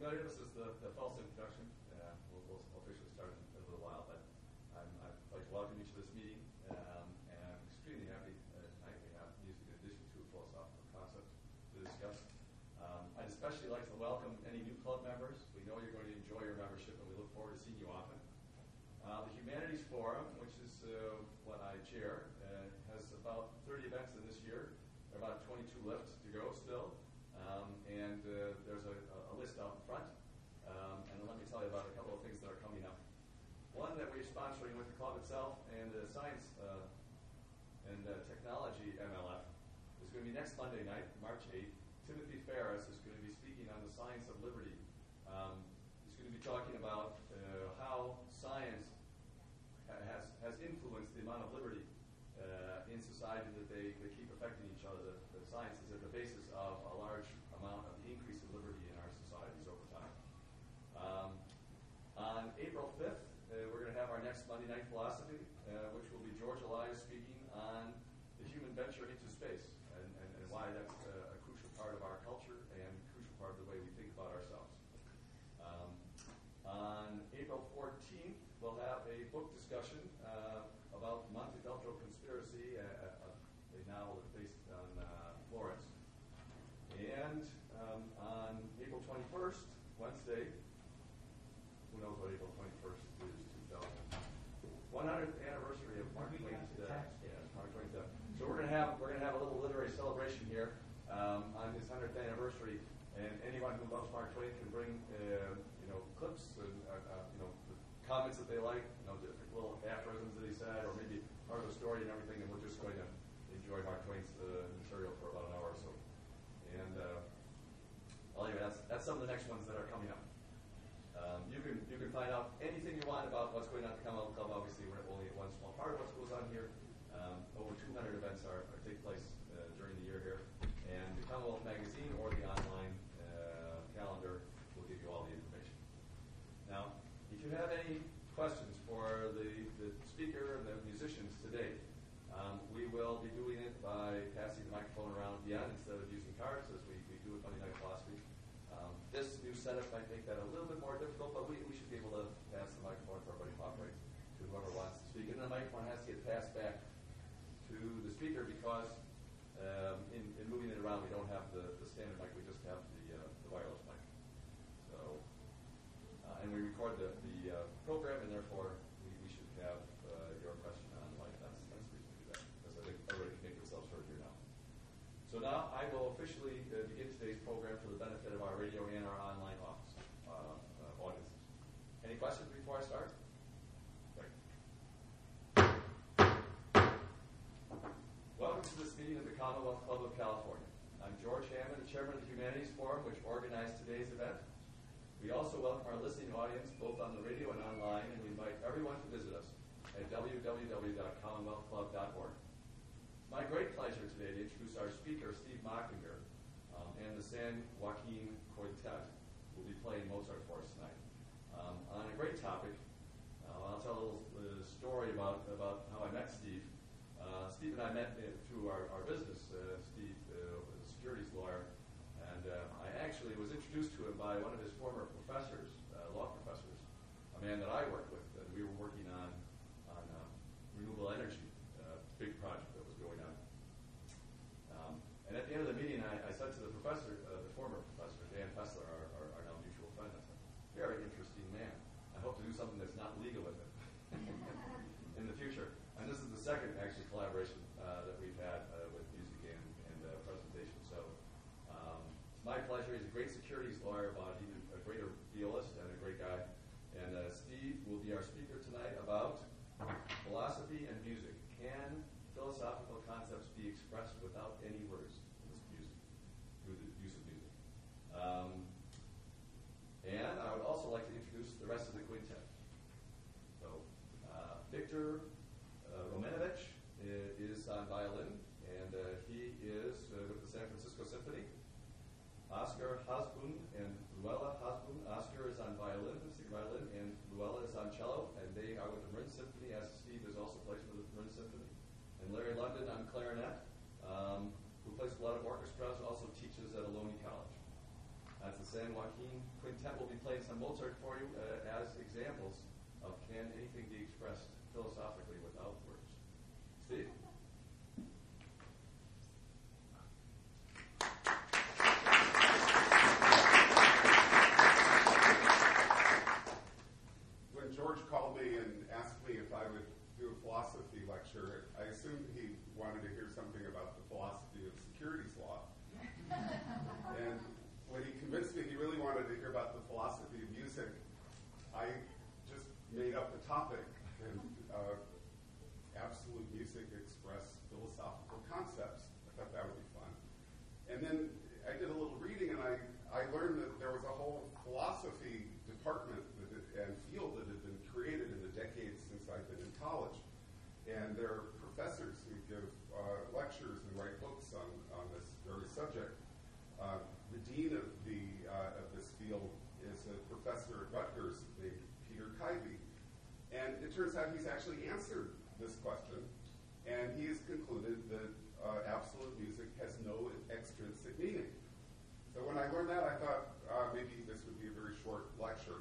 familiar. This is the false introduction. We'll officially start in a little while, but I'd like to welcome you to this meeting, and I'm extremely happy tonight we have music in addition to a philosophical concept to discuss. I'd especially like to welcome any new club members. We know you're going to enjoy your membership, and we look forward to seeing you often. The Humanities Forum, which is what I chair, has about 30 events in this year. There are about 22 left to go still. And there's a list out in front. And let me tell you about a couple of things that are coming up. One that we're sponsoring with the club itself and the Science and Technology MLF is going to be next Monday night, March 8th. Timothy Ferris is going to be speaking on the science of liberty. He's going to be talking about how science has influenced the amount of liberty in society that they keep affecting each other. The science is at the basis of a large amount of the increase in liberty in our societies over time. On April 5th, we're going to have our next Monday Night Philosophy, which will be George Elias speaking on the human venture into space and why that's a crucial part of our culture and a crucial part of the way we think about ourselves. On April 14th, we'll have a book discussion about Montefeltro Conspiracy, a novel that's based on Florence. And on April 21st, Wednesday, who knows what April 21st is, 100th anniversary of Mark Twain's death. Yeah, Mark Twain's death. So we're going to have a little literary celebration here on his 100th anniversary, and anyone who loves Mark Twain can bring clips and comments that they like, different little aphorisms that he said, or maybe part of the story and everything, and we're just going to enjoy Mark Twain's material for about an hour or so. And anyway, that's some of the next ones that are coming up. You can find out anything you want about what's going on at the Commonwealth Club. Obviously, we're only at one small part of what goes on here. Over 200 events take place during the year here, and the Commonwealth magazine or the online calendar will give you all the information. Now, if you have any questions for the speaker and the musicians today, we will be doing it by passing the microphone around at the end instead of using cards, as we do with Monday Night Philosophy. This new setup might make that a little bit more difficult, but we should be able to pass the microphone for everybody to operate to whoever wants to speak. And the microphone has to get passed back to the speaker because in moving it around, we don't have the standard mic, we just have the wireless mic. So, and we record the program, and therefore we should have your question on the mic. That's the reason we do that, because I think everybody can make themselves heard here now. So now I will officially begin today's program for the benefit of our radio and our online audiences. Any questions before I start? Great. Welcome to this meeting of the Commonwealth Club of California. I'm George Hammond, the chairman of the Humanities Forum, which organized today's event. We also welcome our listening audience, both on the radio and online, and we invite everyone to visit us at www.commonwealthclub.org. It's my great pleasure today to introduce our speaker, Steve Mockinger, and the San Joaquin Quartet, who will be playing Mozart for us tonight. On a great topic, I'll tell a little story about how I met Steve. Steve and I met through our business. Steve was a securities lawyer, and I actually was introduced to him by one of his former professors, law professors, a man that I worked with, and we were working on renewable energy, big project that was going on. And at the end of the meeting, I said to the professor, the former professor, Dan Fessler, our now mutual friend, I said, very interesting man. I hope to do something that's not legal with him in the future. And this is the second, actually, collaboration that we've had with music and presentation. So it's my pleasure. He's a great securities lawyer, but even a greater idealist and a great guy. And Steve will be our speaker tonight about philosophy and music. Can philosophical concepts be expressed without any words in this music, through the use of music? And I would also like to introduce the rest of the quintet. So Victor Romanovich is on violin, and he is with the San Francisco Symphony. Oscar Hasbun and Luella Hasbun. Oscar is on violin, and Luella is on cello, and they are with the Marin Symphony, as Steve is also plays with the Marin Symphony. And Larry London on clarinet, who plays a lot of orchestras, also teaches at Ohlone College. That's the San Joaquin Quintet will be playing some Mozart for you as examples of can anything be expressed philosophically without words. Steve? When George called me and asked me if I would do a philosophy lecture, I assumed he wanted to hear something about the philosophy of securities law. And when he convinced me he really wanted to hear about the philosophy of music, I just made up the topic. And absolute music express philosophical concepts. I thought that would be fun. And then I did a little reading, and I learned that there was a whole philosophy department and field that had been created in the decades since I've been in college. And there are professors who give lectures and write books on this very subject. The dean of this field is a professor at Rutgers named Peter Kaiby. And it turns out he's actually answered this question, and he has concluded that absolute music has no extrinsic meaning. So when I learned that, I thought maybe this would be a very short lecture.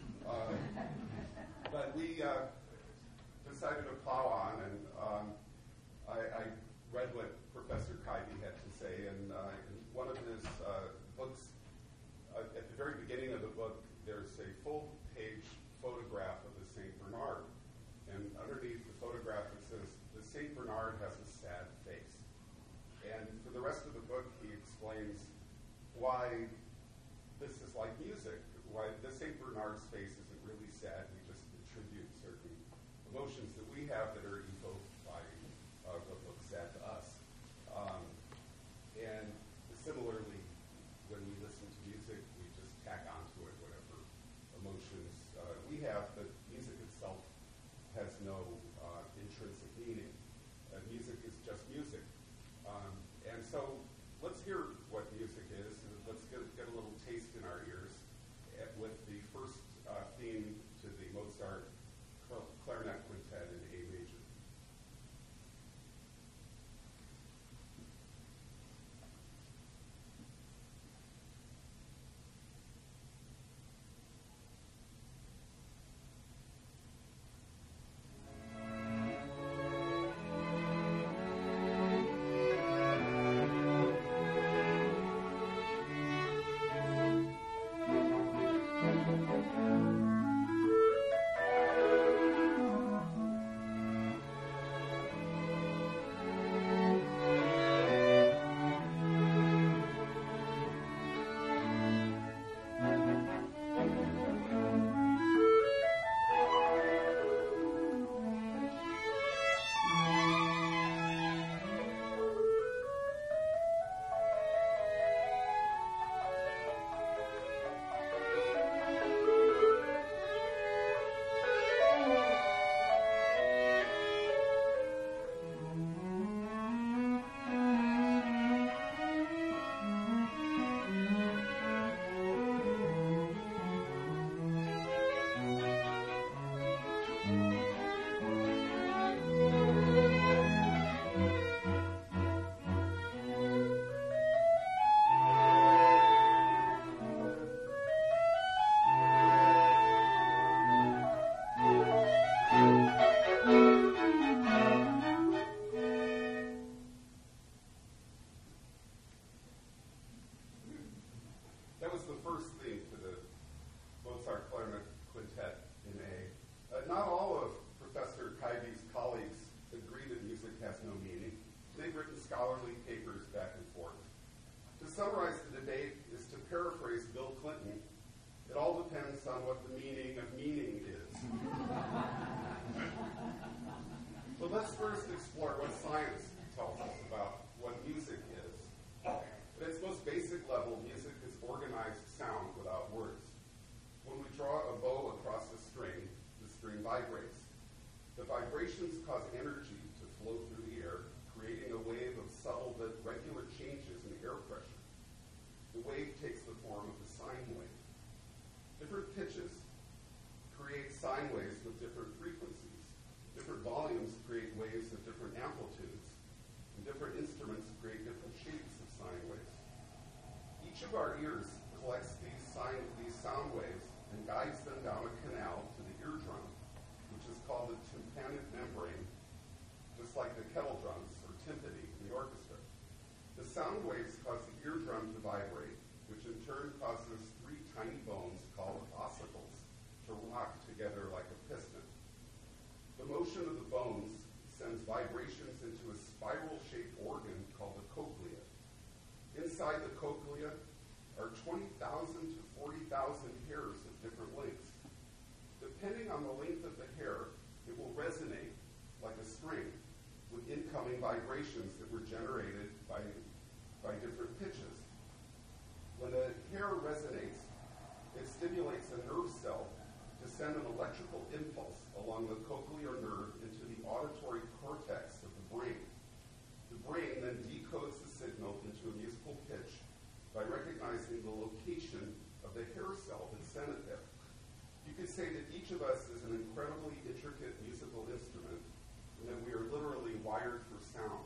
But we decided to plow on, and I read what Professor Kaiby had to say, and in one of his books, at the very beginning of the book, there's a full-page photograph of the St. Bernard. And underneath the photograph, it says, the St. Bernard has a sad face. And for the rest of the book, he explains why this is like music, why the St. Bernard's face isn't really sad. We just attribute certain emotions that we have that are evoked by what looks sad to us. And similarly, when we listen to music, we just tack onto it whatever emotions we have, but music itself has no intrinsic meaning. Music is just music. And so let's hear what music is, and let's get a little taste in our ears with the first theme to the Mozart Clarinet Quintet in A major. That was the first theme to the Mozart Clarinet Quintet in A. Not all of Professor Kaiby's colleagues agree that music has no meaning. They've written scholarly papers back and forth. To summarize the debate is to paraphrase Bill Clinton, it all depends on what the meaning of meaning is. So let's first explore what science tells us about what music is. At its most basic level, music is organized sound without words. When we draw a bow across a string, the string vibrates. The vibrations cause energy to flow through the air, creating a wave of subtle but regular changes in air pressure. The wave takes the form of a sine wave. Different pitches create sine waves with different frequencies. Different volumes create waves of different amplitudes. And different instruments create different shapes of sine waves. Each of our ears collects these sound waves and guides them down a canal to the eardrum, which is called the tympanic membrane, just like the kettle drums or timpani in the orchestra. The sound waves cause the eardrum to vibrate, which in turn causes three tiny bones called ossicles to rock together like a piston. The motion of the bones sends vibrations into a spiral-shaped organ called the cochlea. Inside the cochlea are 20,000 to 40,000 hairs of different lengths. Depending on the length of the hair, it will resonate like a string with incoming vibrations that were generated by different pitches. When the hair resonates, it stimulates a nerve cell to send an electrical impulse along the cochlear nerve into the auditory cortex of the brain. The brain then decodes the signal into a musical pitch by recognizing the location of the hair cell that sent it there. You could say that each of us is an incredibly intricate musical instrument, and that we are literally wired for sound.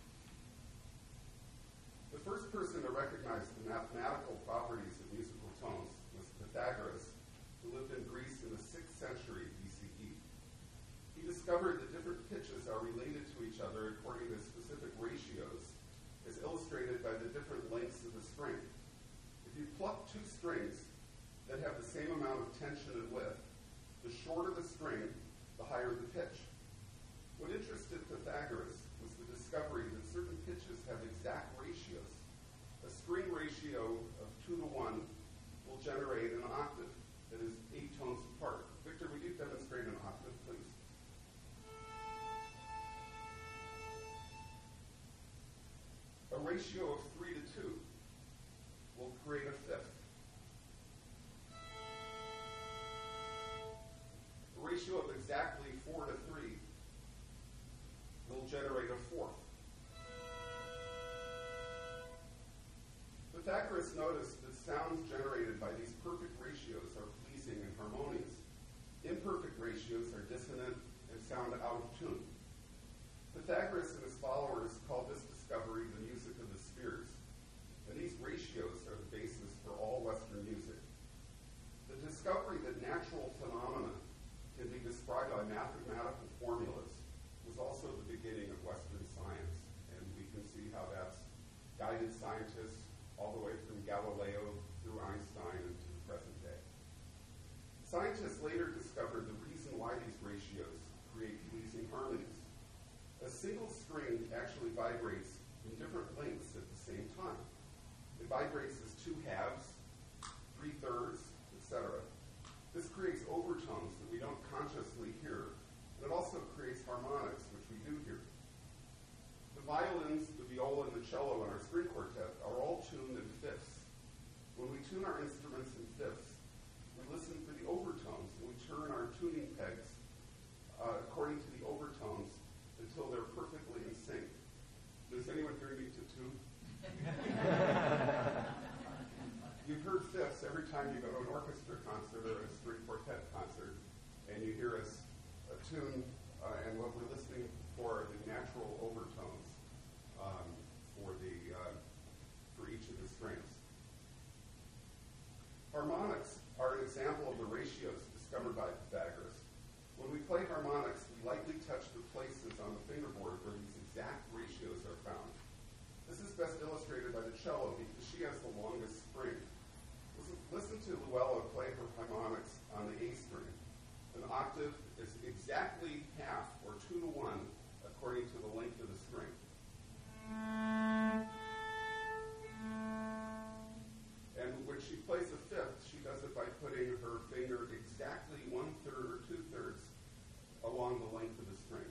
The first person to recognize the mathematical properties of musical tones was Pythagoras, who lived in Greece in the 6th century BCE. He discovered that different pitches are related to each other according to specific ratios, as illustrated by the different lengths of the string. If you pluck two strings that have the same amount of tension and width, the shorter the string, the higher the pitch. What interested Pythagoras was the discovery that certain pitches have exact ratios. A string ratio of 2 to 1 will generate an octave that is 8 tones apart. Victor, would you demonstrate an octave, please? A ratio of 3 to 2 will create a fifth. A ratio of exactly 4 to 3 will generate a fourth. Pythagoras noticed that sounds generated by these perfect ratios are pleasing and harmonious. Imperfect ratios are dissonant and sound out of tune. Pythagoras and his followers called this discovery the music of the spheres, and these ratios are the basis for all Western music. The discovery that natural phenomena can be described by mathematical formulas was also the beginning of Western science, and we can see how that's guided scientists all the way from Galileo through Einstein and to the present day. Scientists later discovered the reason why these ratios create pleasing harmonies. A single string actually vibrates in different lengths at the same time. It vibrates as 2 halves, 3/3, etc. This creates overtones that we don't consciously hear, and it also creates harmonics, which we do hear. The violins, the viola, and the cello in our string quartet are all tuned in fifths. When we tune our instruments in fifths, we listen for the overtones, and we turn our tuning pegs according to the overtones until they're perfectly in sync. Does anyone hear me to tune? You've heard fifths every time you go to an orchestra concert or a string quartet concert, and you hear us tune, and what we're listening for are the natural overtones for each of the strings. Harmonics are an example of the ratios discovered by Pythagoras. When we play harmonics, we lightly touch the places on the fingerboard where these exact ratios are found. This is best illustrated by the cello because she has the longest string. Listen to Luella play her harmonics on the A string. An octave is exactly half, or 2 to 1, according to the length of the string. And when she plays a fifth, she does it by putting her finger exactly 1/3 or 2/3 along the length of the string.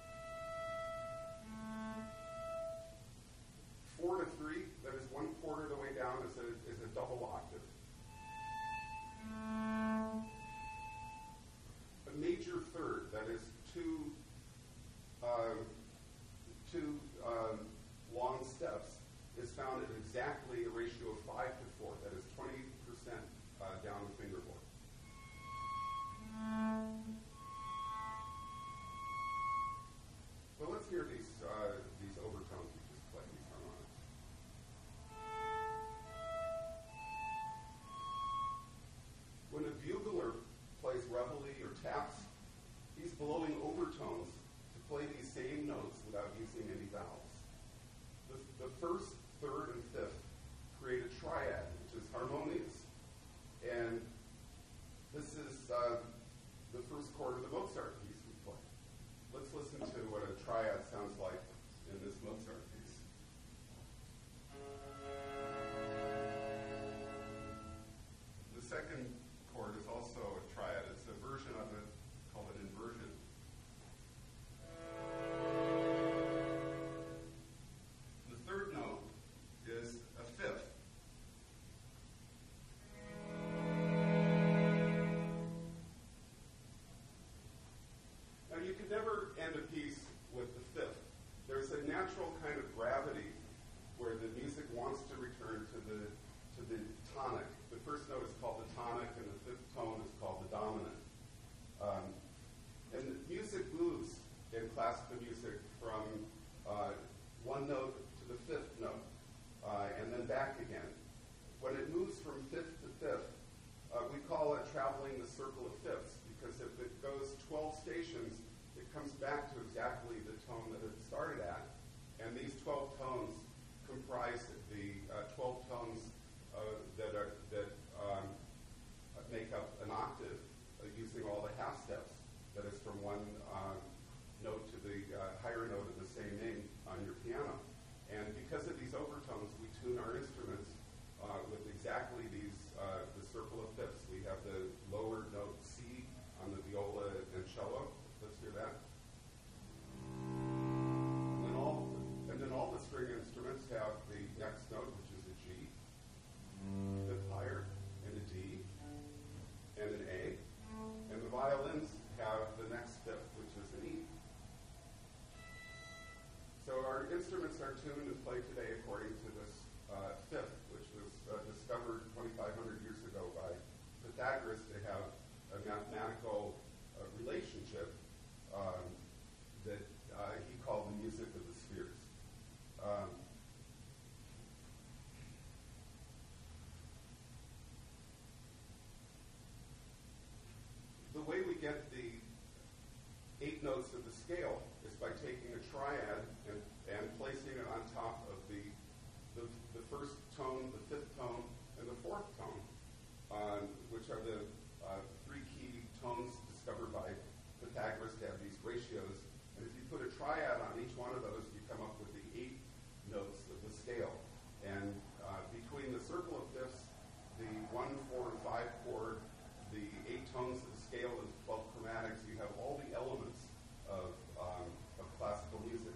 4 to 3, that is 1/4 of the way down, is a double octave. A major third, that is overtones to play these same notes without using any vowels. The first, third, and fifth create a triad, which is harmonious. And this is the first chord of the Mozart piece we play. Let's listen to what a triad sounds like in this Mozart piece. The second chord is also a triad. It's a version of it called an inversion. The third note is a fifth. Now you can never end a piece with the fifth. There's a natural kind of gravity where the music wants to return to the tonic. The first note is called the tonic, and the fifth tone is called the dominant. And music moves in classical music from one note to the fifth note, and then back again. When it moves from fifth to fifth, we call it traveling the circle of fifths, because if it goes 12 stations, it comes back to exactly the tone that it started at. And these 12 tones comprise the 12 tones that make up an octave using all the half steps. That is from one note to the higher note of the same name on your piano. And because of these overtones, we tune our instruments with exactly these the circle of fifths. We have the lower note C on the viola and cello. Let's hear that. And then all the string instruments have the next note, which is a G, fifth higher, and a D, and an A. And the violins have the next fifth, which is an E. So our instruments are tuned and played today according to this fifth, which was discovered 2,500 years ago by Pythagoras to have a mathematical relationship that he called the music of the spheres. The way we get the 8 notes of the scale is by taking a triad and placing it on top of the first tone, the fifth tone, and the fourth tone, which are the 3 key tones discovered by Pythagoras to have these ratios. And if you put a triad on each one of those, you come up with the 8 notes of the scale. And between the circle of fifths, the 1, 4, and 5 chord, the 8 tones of the scale, and 12 chromatics, you have all the elements of classical music.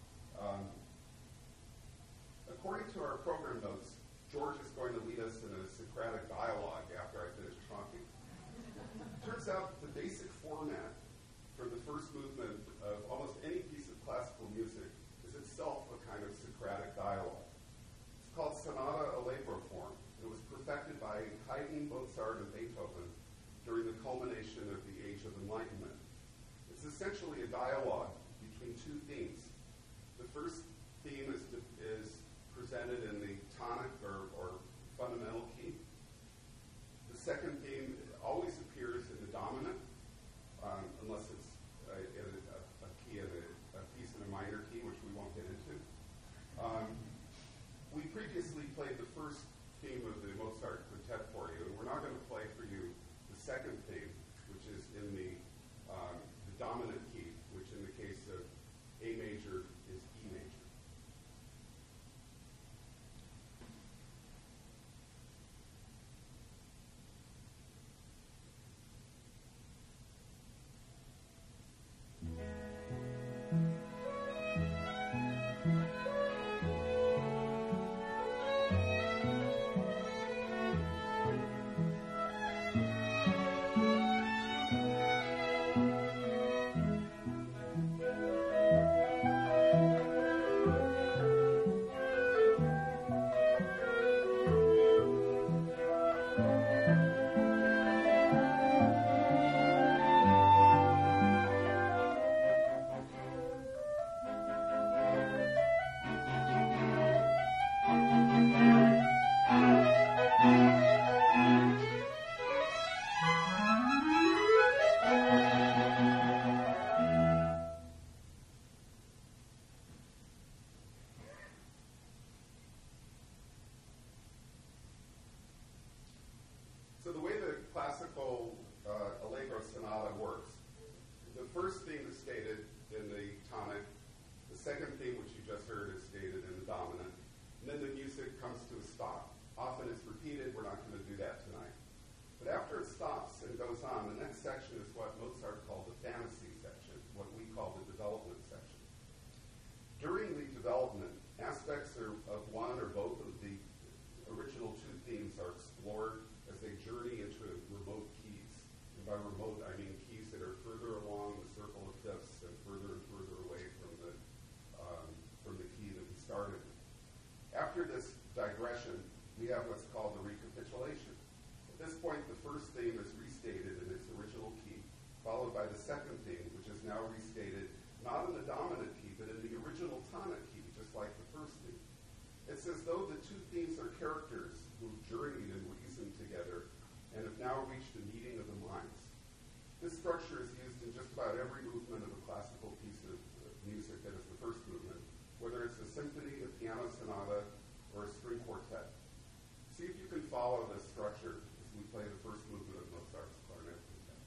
According to our program notes, George is going to lead us in a Socratic dialogue after I finish talking. Turns out the basic format for the first movement of almost any piece of classical music is itself a kind of Socratic dialogue. It's called sonata allegro form. It was perfected by Haydn, Mozart, and Beethoven during the culmination of the Age of Enlightenment. It's essentially a dialogue between 2 themes. The first theme is presented in the tonic or fundamental key. The second theme always appears in the dominant, unless it's a key in a piece in a minor key, which we won't get into. We previously played the first theme of the Mozart quintet for you, and we're now going to play for you the second theme, which is in the dominant key, which in the case of A major is E major. first theme is stated in the tonic. The second theme, which you just heard, is stated in the dominant. And then the music comes to a stop. Often it's repeated. We're not going to do that tonight. But after it stops and goes on, the next section is what Mozart called the fantasy section, what we call the development section. During the development, aspects of one or both of the original two themes are explored as they journey into remote keys. And by remote, I mean keys that are further along the circle of fifths and further away from the key that we started with. After this digression, we have what's called the recapitulation. At this point, the first theme is restated in its original key, followed by the second theme, which is now restated not in the dominant key, but in the original tonic key, just like the first theme. It's as though the two themes are characters who journeyed and reasoned together and have now reached a meeting of the minds. This structure is used in just about every movement of a classical piece of music that is the first movement, whether it's a symphony, a piano sonata, or a string quartet. See if you can follow this structure as we play the first movement of Mozart's Clarinet Quintet.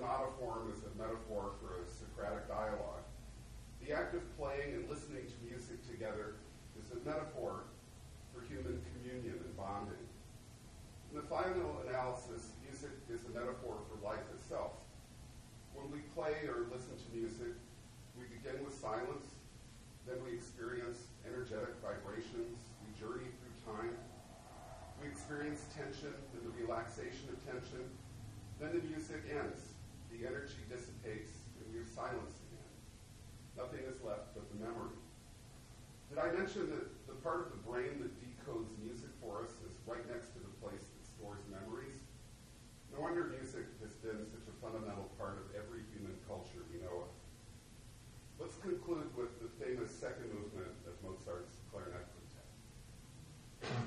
sonatiform is a metaphor for a Socratic dialogue. The act of playing and listening to music together is a metaphor for human communion and bonding. In the final analysis, music is a metaphor for life itself. When we play or listen to music, we begin with silence, then we experience energetic vibrations, we journey through time, we experience tension and the relaxation of tension, then the music ends, the energy dissipates, and we are silence again. Nothing is left but the memory. Did I mention that the part of the brain that decodes music for us is right next to the place that stores memories? No wonder music has been such a fundamental part of every human culture we know of. Let's conclude with the famous second movement of Mozart's Clarinet Quintet.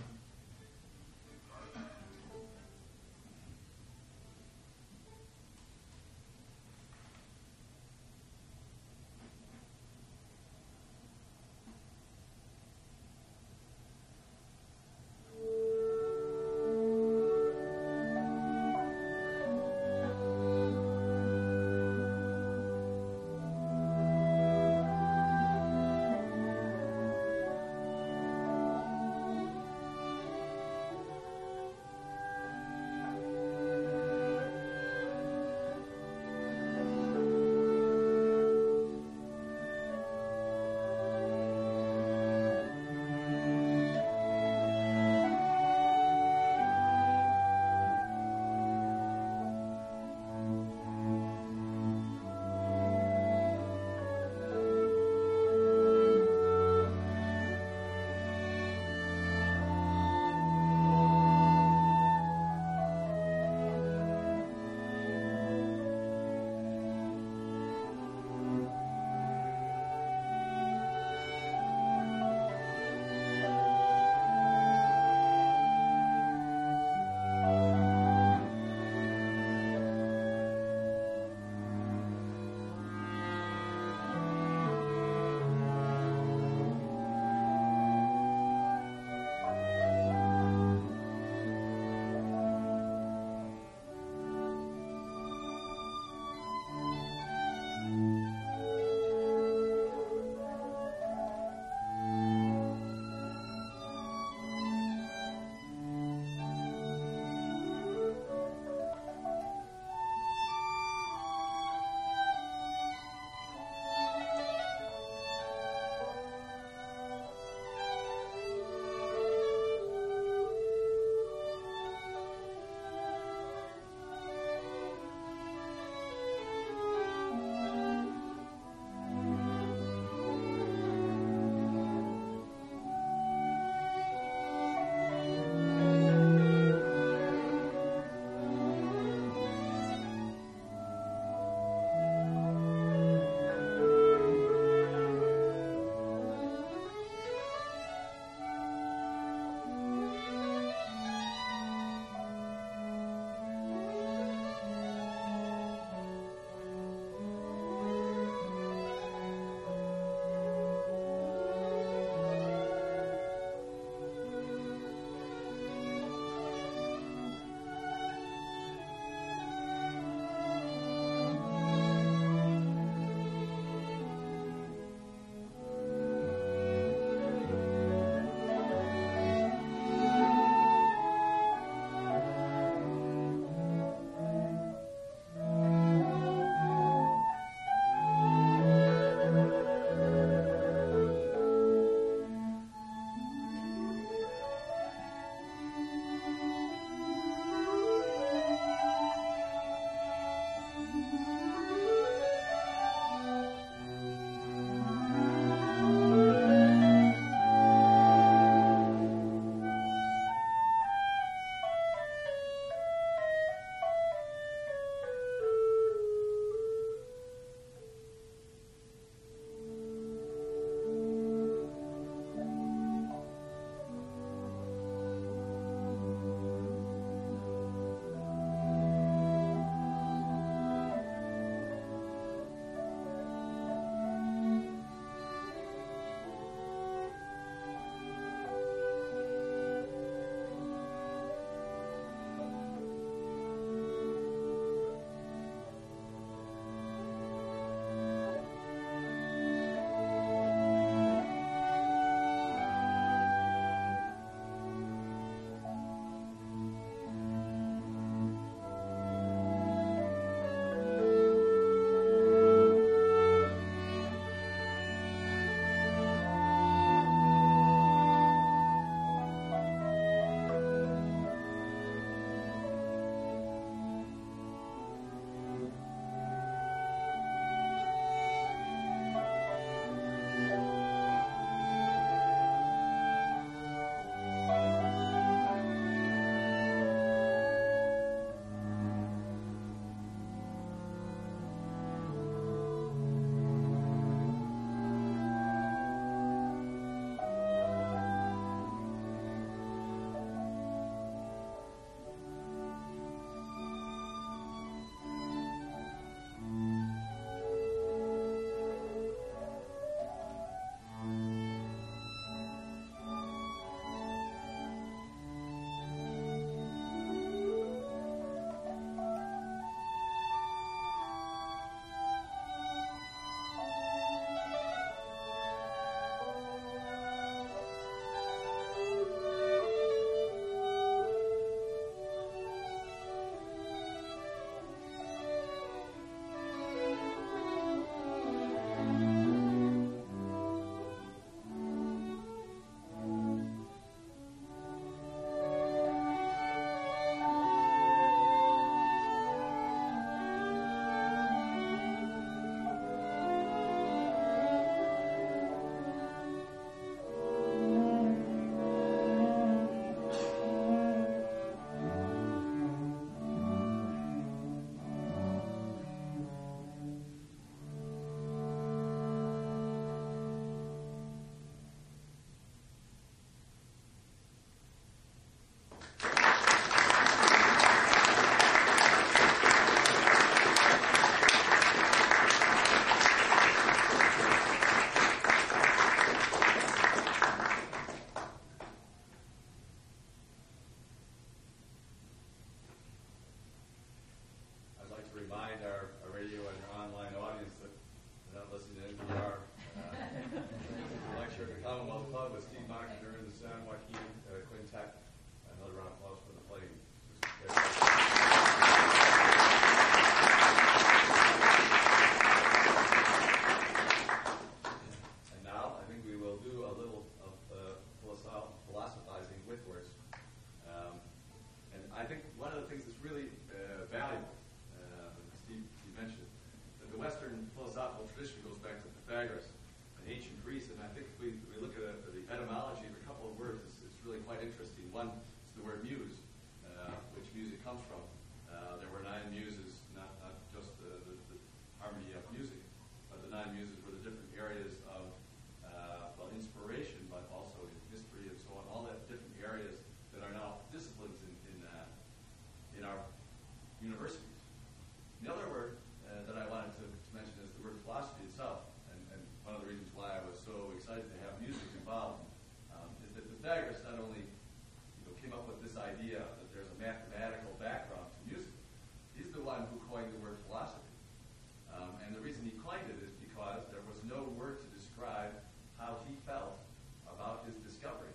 Pythagoras in ancient Greece, and I think if we look at the etymology of a couple of words, it's really quite interesting. One is the word muse, which music comes from. There were 9 muses, not just the harmony of music, but the 9 muses were the different areas of inspiration, but also in history and so on, all that different areas that are now disciplines in our universities. The other word that I wanted to mention is the word philosophy itself, and one of the reasons why I was so excited to have music involved is that Pythagoras not only came up with this idea that there's a mathematical background to music, he's the one who coined the word philosophy. And the reason he coined it is because there was no word to describe how he felt about his discoveries.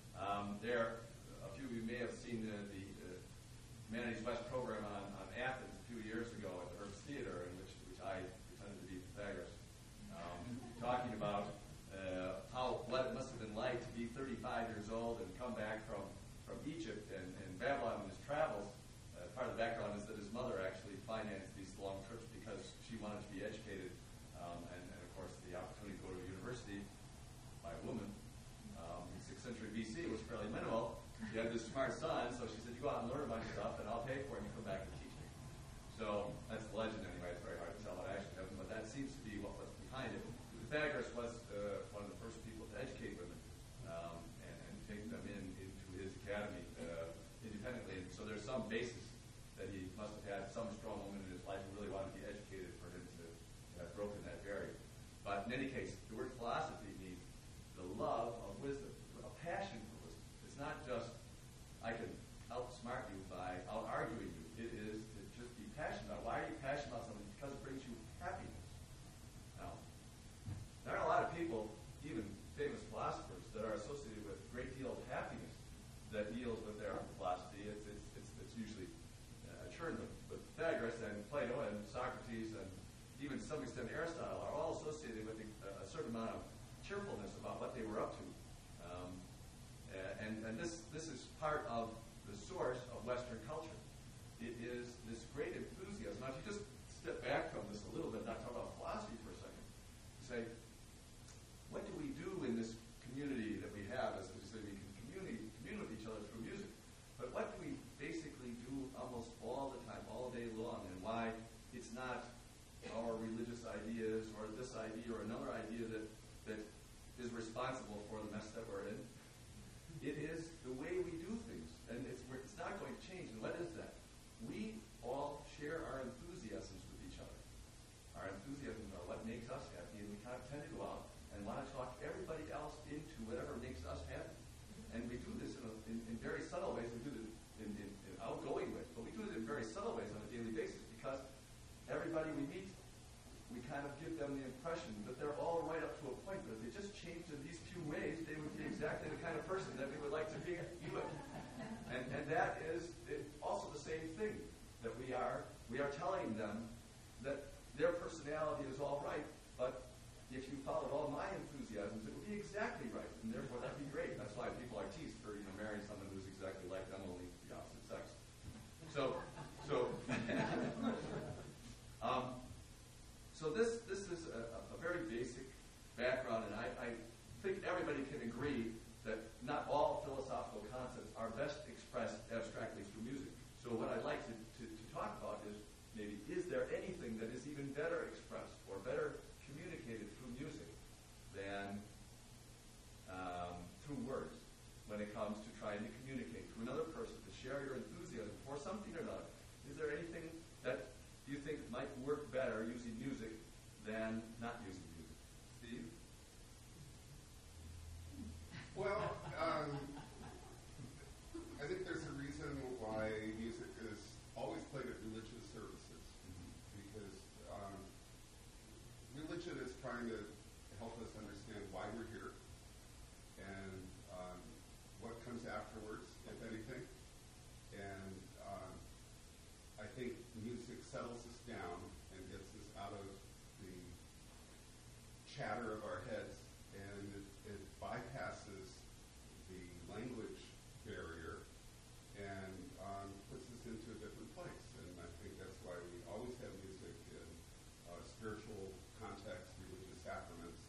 A few of you may have seen the Humanities West program on Athens a few years ago at the Herbst Theater, in which I pretended to be Pythagoras, talking about what it must have been like to be 35 years old and come back from Egypt and Babylon in his travels. Part of the background is that his mother actually financed these long trips because she wanted to be educated, and of course the opportunity to go to university by a woman in 6th century BC was fairly minimal. She had this smart son, so she said, "You go out and learn a bunch of stuff, and I'll pay for it, and you come back and teach me." So that's the legend anyway. It's very hard to tell what actually happened, but that seems to be what was behind it. Pythagoras was one of the first people to educate women and take them into his academy independently. And so there's some basis that he must have had some strong woman in his life who really wanted to be educated for him to have broken that barrier. But in any case, the word philosophy means the love of wisdom, a passion for wisdom. It's not just I can outsmart you by out-arguing you. It is to just be passionate about. Why are you passionate about something? Because it brings you happiness. Now, there are a lot of people, even famous philosophers, that are associated with a great deal of happiness that deals with their philosophy. It's usually churned with Pythagoras and Plato and Socrates and even to some extent Aristotle are all associated with a certain amount of cheerfulness about what they were up to. And this is part of the source of Western culture. It is this great enthusiasm. Now, if you just step back from this a little bit, not talk about philosophy for a second, say, what do we do in this community that we have? As we say, we can commune with each other through music. But what do we basically do almost all the time, all day long, and why it's not our religious ideas or this idea or another idea that is responsible for the mess that we're in? It is the way we do things, and it's not going to change. And what is that? We all share our enthusiasms with each other. Our enthusiasms are what makes us happy, and we kind of tend to go out and want to talk everybody else into whatever makes us happy. And we do this in very subtle ways. We do it in outgoing ways, but we do it in very subtle ways on a daily basis because everybody we meet, we kind of give them the impression that they're all right up to a point, but if they just changed in these few ways, they would be exactly the kind of person that we would like to be with. And that is also the same thing, that we are telling them that their personality is all right, but if you followed all my enthusiasms, it would be exactly right, and therefore that'd be great. That's why people are teased for marrying someone who's exactly like them, only the opposite sex. So this is a very basic background, and I think everybody can agree that not all philosophical concepts are best expressed abstractly through music. So what I'd like to talk about is maybe, is there anything that is even better expressed or better communicated through music than through words when it comes to trying to communicate to another person, to share your enthusiasm for something or another? Is there anything that you think might work better using music than not using music? Steve? Well, I think there's a reason why music is always played at religious services, because religion is trying to help us understand why we're here and what comes afterwards, if anything. And I think music settles us down and gets us out of the chatter of our heads, and it bypasses the language barrier and puts us into a different place. And I think that's why we always have music in spiritual context, religious sacraments,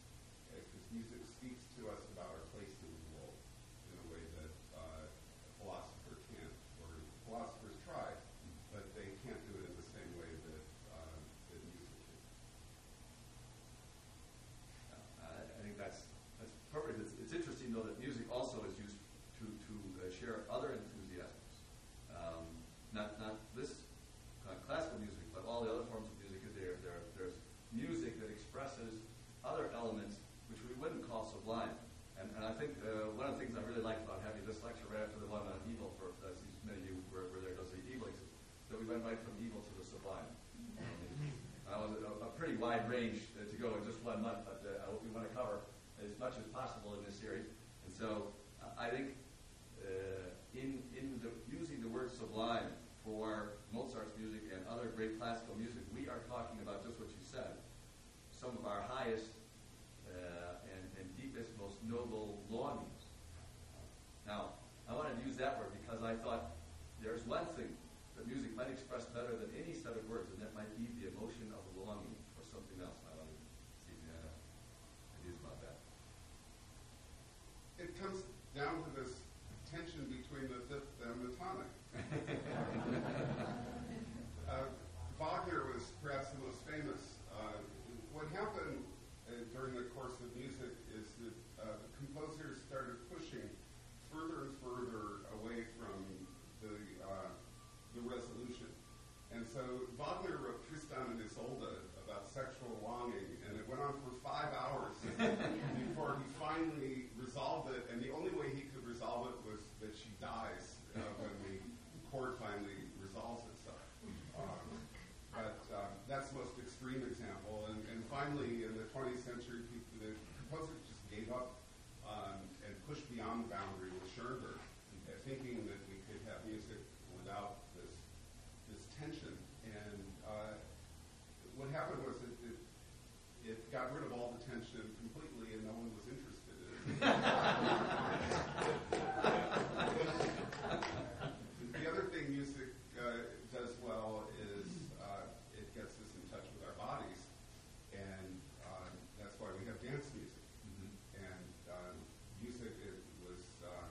wide range to go in just 1 month, but we want to cover as much as possible in this series. And so I think using the word sublime for Mozart's music and other great classical music, we are talking about just what you said, some of our highest and deepest, most noble longings. Now, I wanted to use that word because I thought there's one thing that music might express better than any set of words, and that might be the emotion of longing for something else. I want to see if you have ideas about that. It comes down to this tension between the fifth and the tonic. Wagner was perhaps the most famous. What happened during the course of music is that composers started pushing further and further away from the resolution. And so Wagner wrote Tristan and Isolde about sexual longing, and it went on for 5 hours before he finally resolved it, and the only way he could resolve it was that she dies when the chord finally resolves itself. But that's the most extreme example. And finally, in the 20th century, the composers just gave up and pushed beyond the boundary with Schoenberg, thinking that we could have music without this tension. And what happened was it got rid of all the tension completely, and no one was interested in it. The other thing music does well is it gets us in touch with our bodies, and that's why we have dance music. Mm-hmm. And music was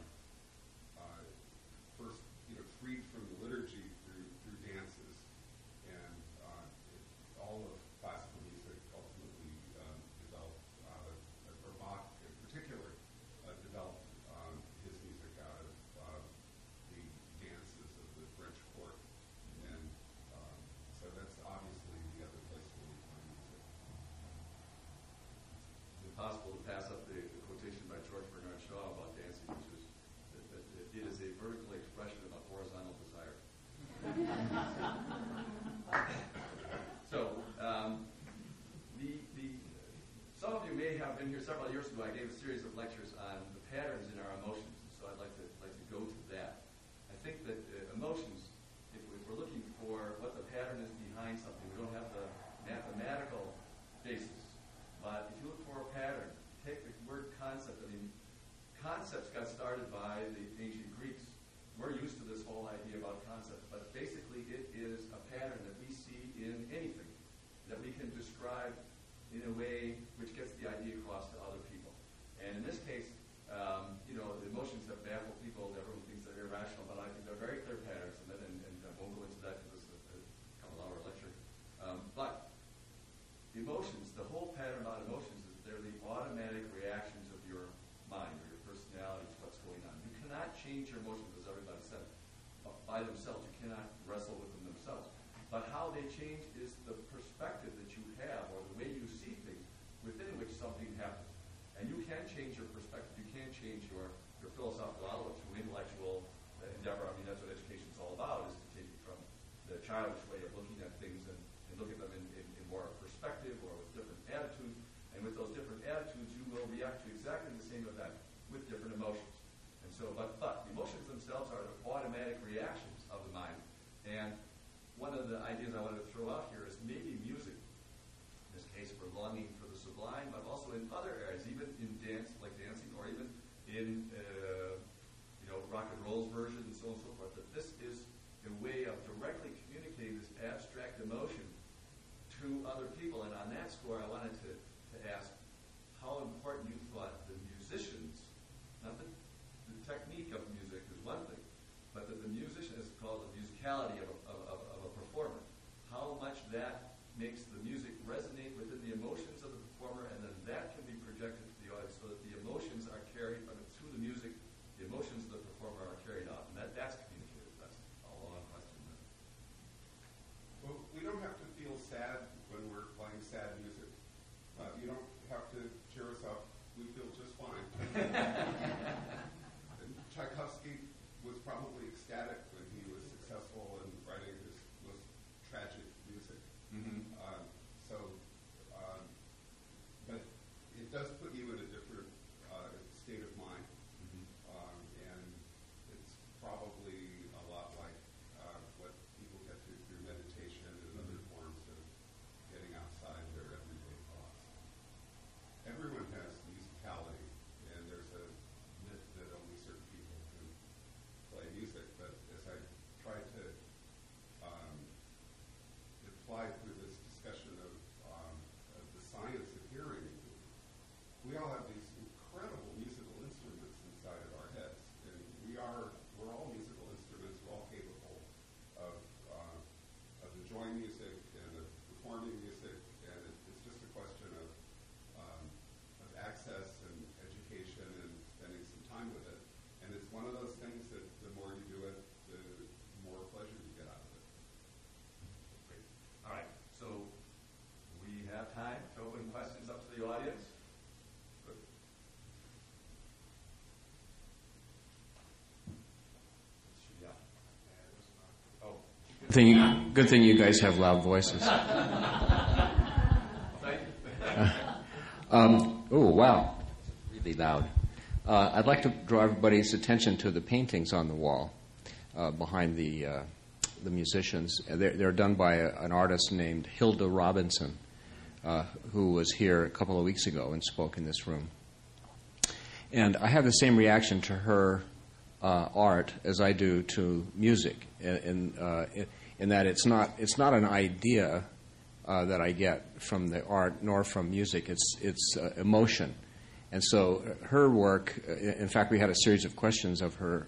first, freed from the liturgy through dances, and all of classical music ultimately developed or Bach in particular developed his music out of the dances of the French court, and so that's obviously the other place where we find music. It's impossible to pass up the quotation by George Bernard Shaw about dancing, which is that it is a vertical expression of a horizontal desire. So, some of you may have been here several years ago. I gave a series of lectures on the patterns in our emotions, and so I'd like to go to that. I think that emotions, if we're looking for what the pattern is behind something, we don't have the mathematical basis. But if you look for a pattern, take the word concept. I mean, concepts got started by the ancient Greeks. We're used to this whole idea about concepts, but basically it is a pattern that we see in anything that we can describe in a way which gets the idea across to other people. And in this case, the emotions have baffled people. Everyone thinks they're irrational, but I think they're very clear patterns in it, and I won't go into that because this is a couple-hour lecture. But emotions, the whole pattern about emotions is they're the automatic reactions of your mind or your personality to what's going on. You cannot change your emotions, as everybody said, by themselves. You cannot wrestle with them themselves. But how they change is the perspective that you have or the way you see things within which something happens. And you can change your perspective. You can change your philosophical outlook through intellectual endeavor. I mean, that's what education is all about, is to take you from the childish way of looking at things and look at them in more perspective or with different attitudes. And with those different attitudes, you will react to exactly the same event with different emotions. And so, but the emotions themselves are the automatic reactions of the mind. And one of the ideas I wanted to throw out here is maybe music. In this case, we're longing for the sublime, but also in other areas, even in dance, like dancing, or even in rock and roll's version and so on and so forth. That this is a way of directly communicating this abstract emotion to other people. And on that score, I wanted to ask how important you thought the musicians, not the technique of music is one thing, but that the musician is called the musicality of a performer. How much that makes the music resonate within the emotions of the performer, and then that can be projected to the audience so that the emotions are carried through the music. The emotions of the performer are carried out, and that's communicated. That's a long question. Well, we don't have to feel sad when we're playing sad music. You don't have to cheer us up. We feel just fine. Tchaikovsky was probably ecstatic when he was successful in thing you guys have loud voices. Oh, wow. Really loud. I'd like to draw everybody's attention to the paintings on the wall behind the musicians. They're done by an artist named Hilda Robinson, who was here a couple of weeks ago and spoke in this room. And I have the same reaction to her art as I do to music, in that it's not an idea that I get from the art nor from music. It's emotion. And so her work, in fact, we had a series of questions of her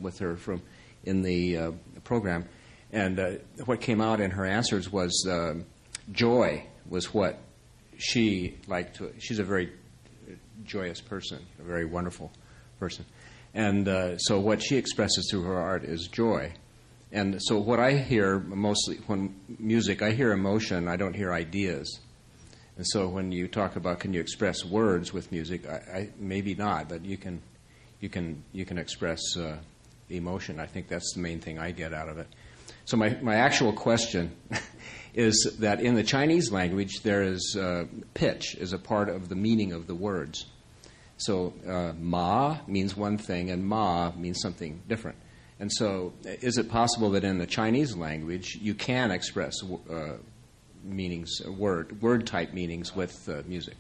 in the program, and what came out in her answers was joy was what she liked to. She's a very joyous person, a very wonderful person. And so what she expresses through her art is joy. And so what I hear mostly when music, I hear emotion, I don't hear ideas. And so when you talk about can you express words with music, I maybe not, but you can express emotion. I think that's the main thing I get out of it. So my actual question is that in the Chinese language there is pitch is a part of the meaning of the words. So ma means one thing and ma means something different. And so is it possible that in the Chinese language you can express meanings, word-type meanings with music?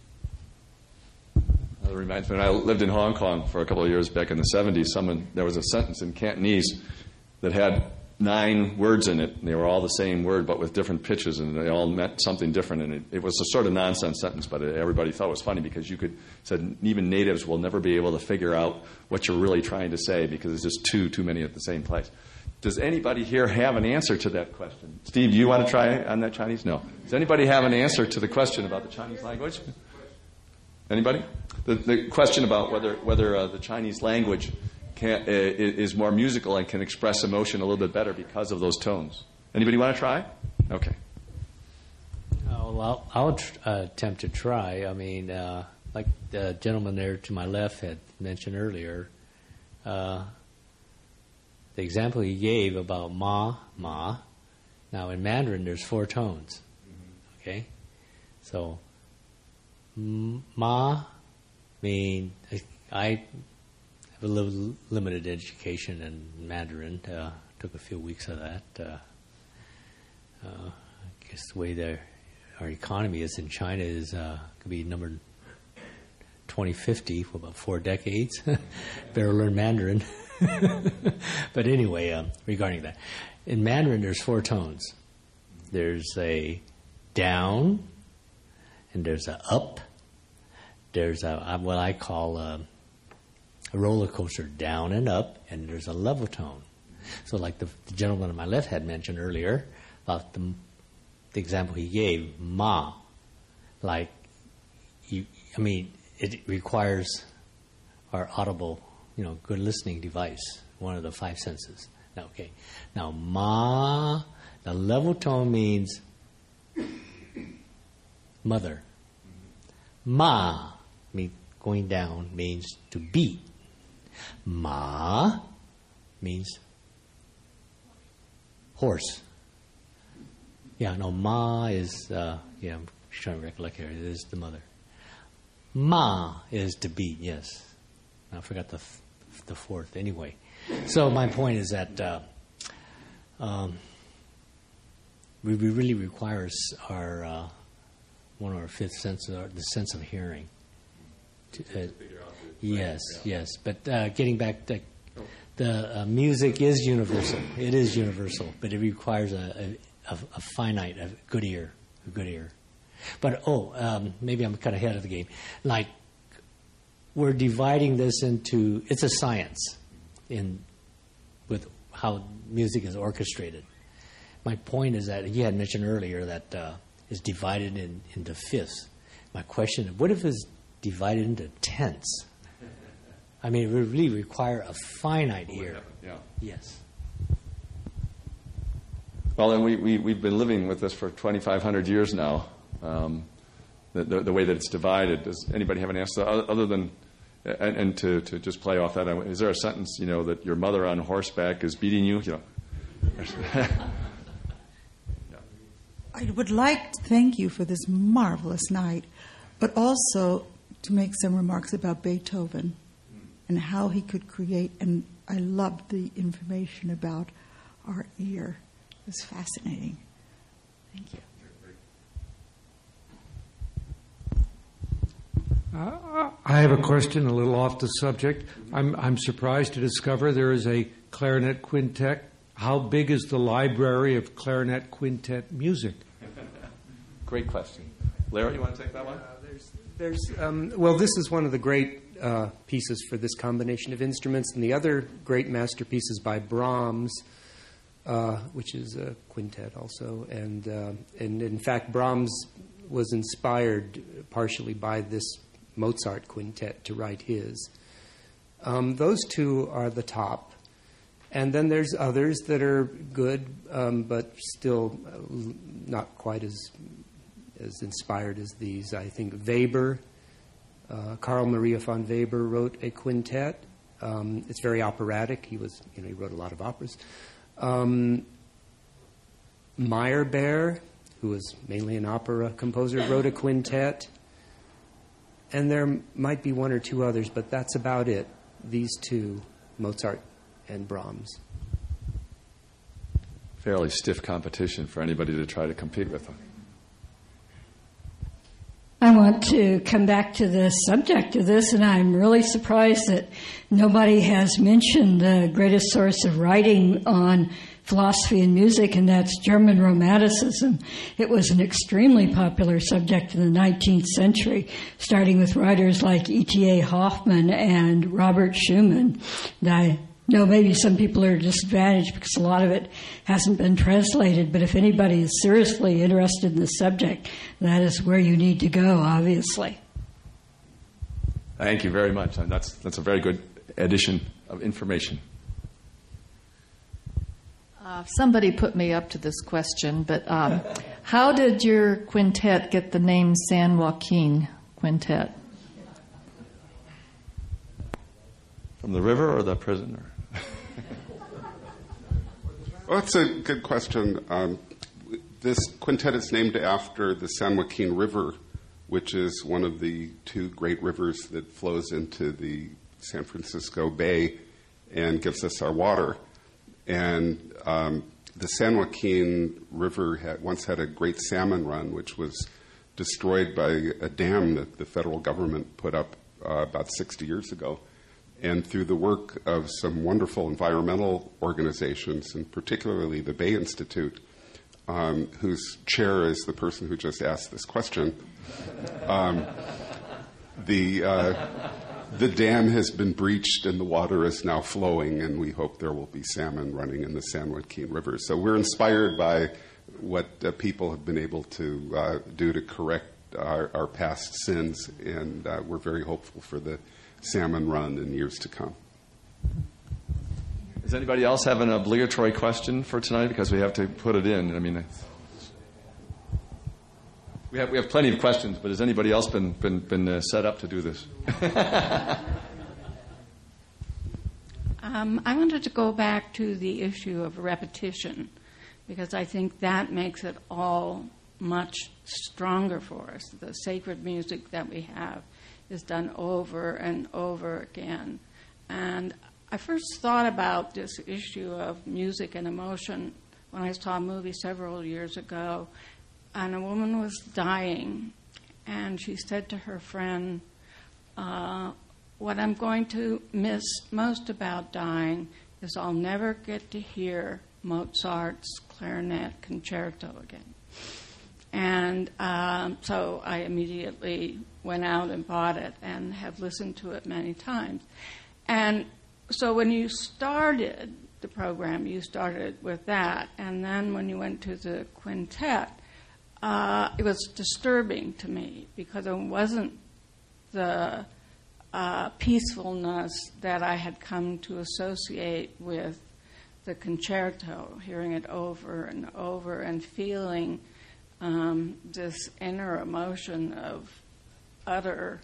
That reminds me, when I lived in Hong Kong for a couple of years back in the 70s, there was a sentence in Cantonese that had 9 words in it, and they were all the same word but with different pitches, and they all meant something different. And it was a sort of nonsense sentence, but everybody thought it was funny because said even natives will never be able to figure out what you're really trying to say because it's just too many at the same place. Does anybody here have an answer to that question? Steve, do you want to try on that Chinese? No. Does anybody have an answer to the question about the Chinese language? Anybody? The question about whether the Chinese language is more musical and can express emotion a little bit better because of those tones. Anybody want to try? Okay. Well, I'll attempt to try. I mean, like the gentleman there to my left had mentioned earlier, the example he gave about ma. Now, in Mandarin, there's 4 tones. Okay? So, ma mean, I have a little limited education in Mandarin. Took a few weeks of that. I guess the way our economy is in China is could be number 2050 for about 4 decades. Better learn Mandarin. But anyway, regarding that, in Mandarin there's 4 tones. There's a down, and there's a up. There's what I call a roller coaster, down and up, and there's a level tone. So like the gentleman on my left had mentioned earlier about the example he gave, ma. Like, it requires our audible, good listening device, one of the 5 senses. Now ma, the level tone means mother. Ma, going down, means to beat. Ma means horse. Ma is, I'm trying to recollect here, it is the mother. Ma is to beat, yes. I forgot the 4th. Anyway, so my point is that we really requires our one of our 5th sense, the sense of hearing. Yes. But getting back to the music is universal. It is universal, but it requires a finite, a good ear. But maybe I'm kind of ahead of the game. Like, we're dividing this into, it's a science with how music is orchestrated. My point is that you had mentioned earlier that it's divided into fifths. My question is, what if it's divided into tenths? It would really require a finite ear. Yeah. Yes. Well, and we've been living with this for 2,500 years now, the way that it's divided. Does anybody have an answer other than, and to just play off that, is there a sentence, that your mother on horseback is beating you? I would like to thank you for this marvelous night, but also to make some remarks about Beethoven and how he could create. And I loved the information about our ear. It was fascinating. Thank you. I have a question, a little off the subject. I'm surprised to discover there is a clarinet quintet. How big is the library of clarinet quintet music? Great question. Larry, you want to take that one? Well, this is one of the great pieces for this combination of instruments, and the other great masterpiece is by Brahms, which is a quintet also. And in fact, Brahms was inspired partially by this Mozart quintet to write his. Those two are the top. And then there's others that are good, but still not quite as inspired as these. I think Weber, Carl Maria von Weber wrote a quintet. It's very operatic. He wrote a lot of operas. Meyerbeer, who was mainly an opera composer, wrote a quintet. And there might be one or two others, but that's about it. These two, Mozart and Brahms. Fairly stiff competition for anybody to try to compete with them. I want to come back to the subject of this, and I'm really surprised that nobody has mentioned the greatest source of writing on philosophy and music, and that's German Romanticism. It was an extremely popular subject in the 19th century, starting with writers like E.T.A. Hoffmann and Robert Schumann. And I know maybe some people are disadvantaged because a lot of it hasn't been translated, but if anybody is seriously interested in the subject, that is where you need to go, obviously. Thank you very much. And that's a very good addition of information. Somebody put me up to this question, but how did your quintet get the name San Joaquin Quintet? From the river or the prison? Well, that's a good question. This quintet is named after the San Joaquin River, which is one of the two great rivers that flows into the San Francisco Bay and gives us our water. And the San Joaquin River once had a great salmon run, which was destroyed by a dam that the federal government put up about 60 years ago. And through the work of some wonderful environmental organizations, and particularly the Bay Institute, whose chair is the person who just asked this question, the dam has been breached and the water is now flowing, and we hope there will be salmon running in the San Joaquin River. So we're inspired by what people have been able to do to correct our past sins, and we're very hopeful for the salmon run in years to come. Does anybody else have an obligatory question for tonight? Because we have to put it in. I mean, we have plenty of questions, but has anybody else been set up to do this? I wanted to go back to the issue of repetition, because I think that makes it all much stronger for us. The sacred music that we have is done over and over again. And I first thought about this issue of music and emotion when I saw a movie several years ago, and a woman was dying, and she said to her friend, what I'm going to miss most about dying is I'll never get to hear Mozart's clarinet concerto again. And so I immediately went out and bought it and have listened to it many times. And so when you started the program, you started with that. And then when you went to the quintet, it was disturbing to me because it wasn't the peacefulness that I had come to associate with the concerto, hearing it over and over and feeling this inner emotion of utter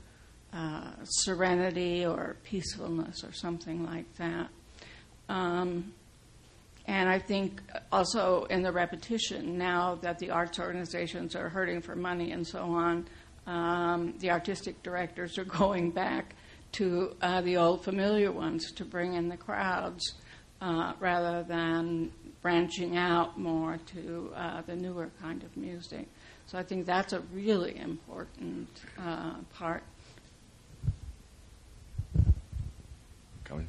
serenity or peacefulness or something like that. And I think also in the repetition, now that the arts organizations are hurting for money and so on, the artistic directors are going back to the old familiar ones to bring in the crowds rather than branching out more to the newer kind of music. So I think that's a really important part. Coming.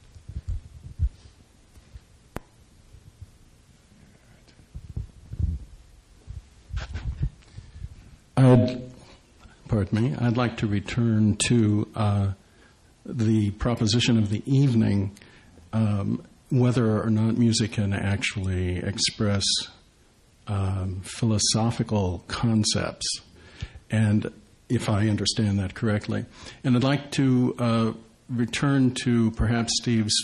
I'd like to return to the proposition of the evening, whether or not music can actually express philosophical concepts, and if I understand that correctly. And I'd like to return to perhaps Steve's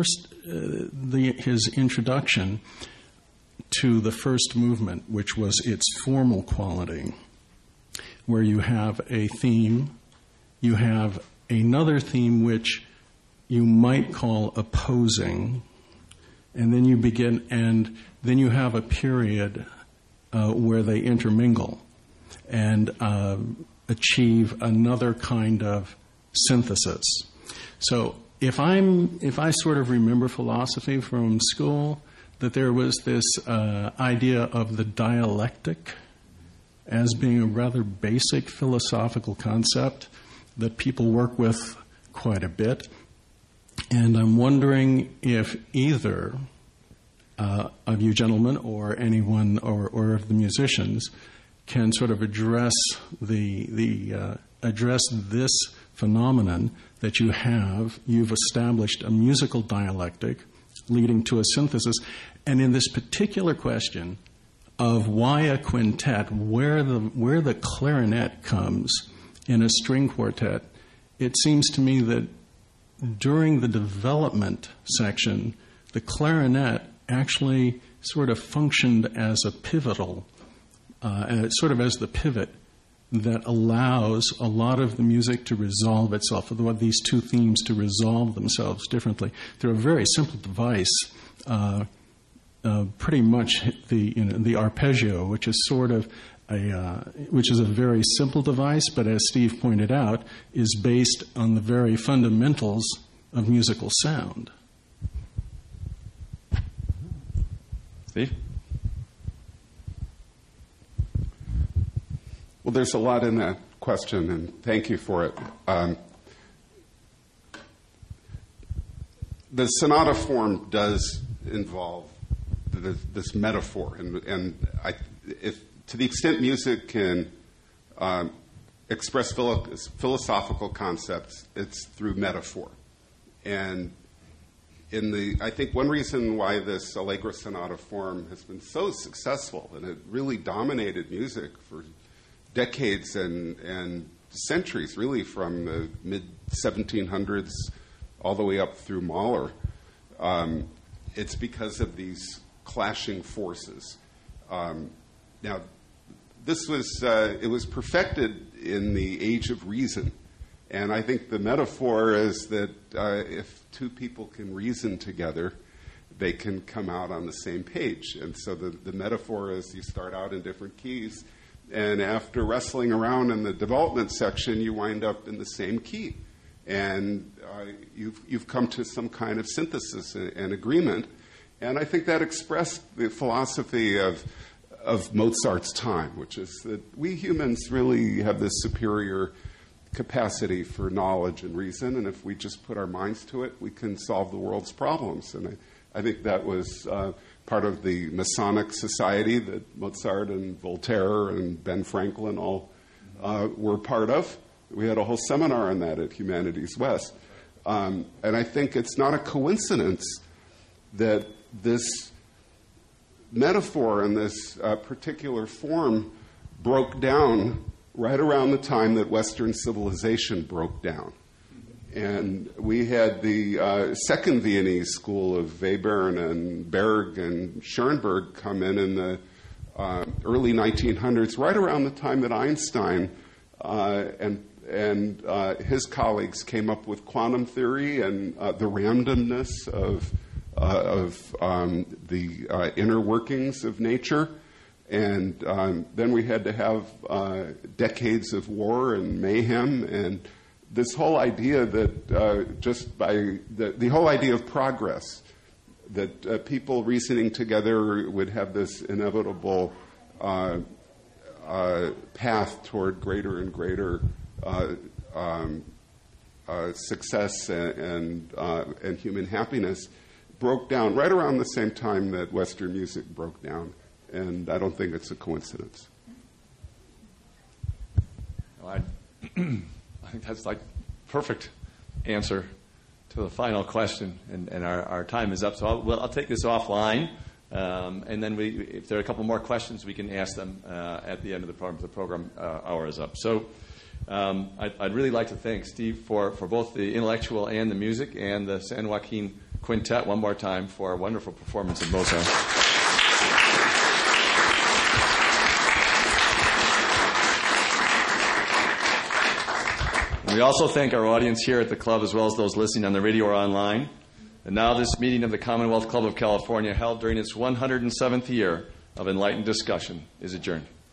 his introduction to the first movement, which was its formal quality, where you have a theme, you have another theme which you might call opposing, and then you begin, and then you have a period where they intermingle and achieve another kind of synthesis. So if I sort of remember philosophy from school, that there was this idea of the dialectic as being a rather basic philosophical concept that people work with quite a bit. And I'm wondering if either of you gentlemen or anyone or of the musicians can sort of address address this phenomenon that you've established a musical dialectic leading to a synthesis. And in this particular question of why a quintet, where the clarinet comes in a string quartet, it seems to me that during the development section, the clarinet actually sort of functioned as a pivotal, sort of as the pivot that allows a lot of the music to resolve itself, these two themes to resolve themselves differently. They're a very simple device, pretty much the arpeggio, which is sort of which is a very simple device, but as Steve pointed out, is based on the very fundamentals of musical sound. Steve? Well, there's a lot in that question, and thank you for it. The sonata form does involve this metaphor, and to the extent music can express philosophical concepts, it's through metaphor. And I think one reason why this Allegro sonata form has been so successful, and it really dominated music for decades and centuries, really from the mid-1700s all the way up through Mahler, it's because of these clashing forces. Now, this was it was perfected in the Age of Reason, and I think the metaphor is that if two people can reason together, they can come out on the same page. And so the metaphor is you start out in different keys, and after wrestling around in the development section, you wind up in the same key, and you've come to some kind of synthesis and agreement. And I think that expressed the philosophy of Mozart's time, which is that we humans really have this superior capacity for knowledge and reason, and if we just put our minds to it, we can solve the world's problems. And I think that was part of the Masonic society that Mozart and Voltaire and Ben Franklin all were part of. We had a whole seminar on that at Humanities West. And I think it's not a coincidence that this metaphor and this particular form broke down right around the time that Western civilization broke down. And we had the second Viennese school of Webern and Berg and Schoenberg come in the early 1900s, right around the time that Einstein and his colleagues came up with quantum theory and the randomness of the inner workings of nature. And then we had to have decades of war and mayhem, and this whole idea that just by the whole idea of progress, that people reasoning together would have this inevitable path toward greater and greater success and human happiness, broke down right around the same time that Western music broke down. And I don't think it's a coincidence. I think that's like perfect answer to the final question, and our time is up. So I'll take this offline, and then if there are a couple more questions, we can ask them at the end of the program. The program hour is up. So I'd really like to thank Steve for both the intellectual and the music, and the San Joaquin Quintet one more time for a wonderful performance of Mozart. We also thank our audience here at the club, as well as those listening on the radio or online. And now this meeting of the Commonwealth Club of California, held during its 107th year of enlightened discussion, is adjourned.